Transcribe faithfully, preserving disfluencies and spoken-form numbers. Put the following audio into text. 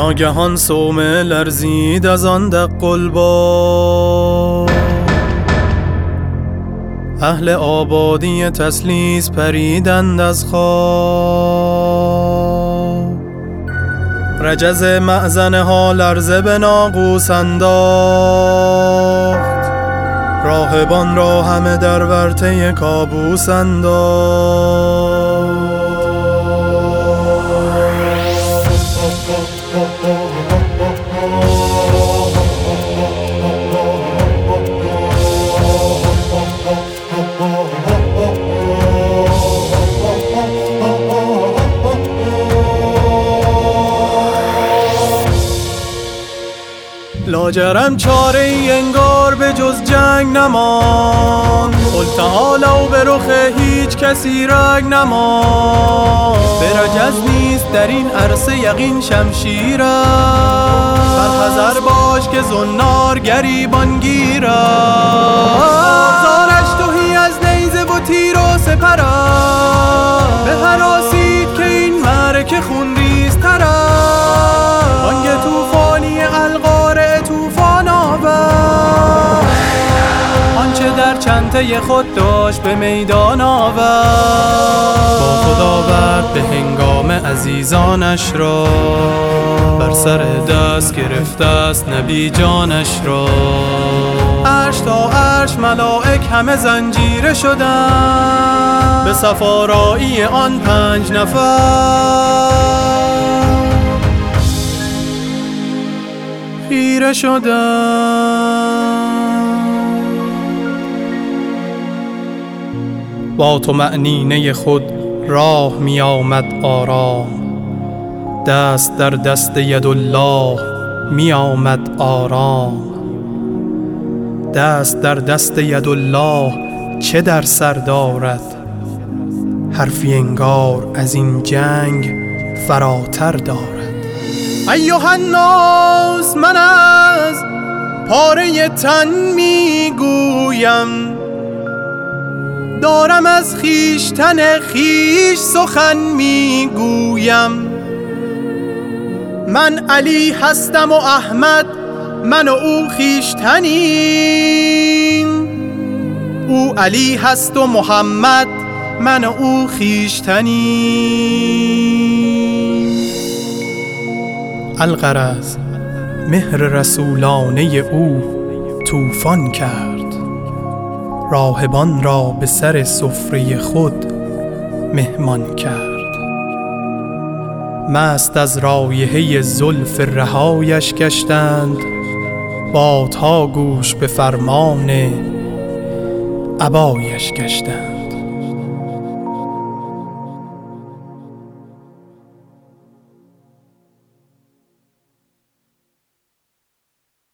ناگهان صومعه لرزید از آن دق الباب. اهل آبادی تسلیس پریدند از خواب. رجز مأذنه ها لرزه به ناقوس انداخت. راهبان را همه در ورطه کابوس انداخت. لاجرم چاره ای انگار به جز جنگ نماند. قلتها لو به رخ هیچ کسی رنگ نماند. به رجز نیست در این عرصه یقین شمشیر است. برحذر باش که زنار گریبان گیر است. زارش تهی از نیزه و تیر و سپر است. به هراسید که این معرکه خون ریزتر است. بانگ طوفانی القارع طوفان آورد. آنچه در چنته خود داشت به میدان آورد. با خود آورد به هنگام عزیزانش را. بر سر دست گرفته است نبی جانش را. عرش تا عرش ملائک همه زنجیره شدند. به صف آرایی آن پنج نفر خیره شدند. با طمأنینه خود راه می آمد آرام. دست در دست یدالله می آمد آرام. دست در دست یدالله چه در سر دارد؟ حرفی انگار از این جنگ فراتر دارد. ایها الناس، من از پاره تن می گویم. دارم از خیشتن خیش سخن می گویم. من علی هستم و احمد، من و او خیشتنیم. او علی هست و محمد، من و او خیشتنیم. الغرض مهر رسولانه او طوفان کرد. راهبان را به سر سفره خود مهمان کرد. مست از رایحه زلف رهایش گشتند. بادها گوش به فرمان ابایش گشتند.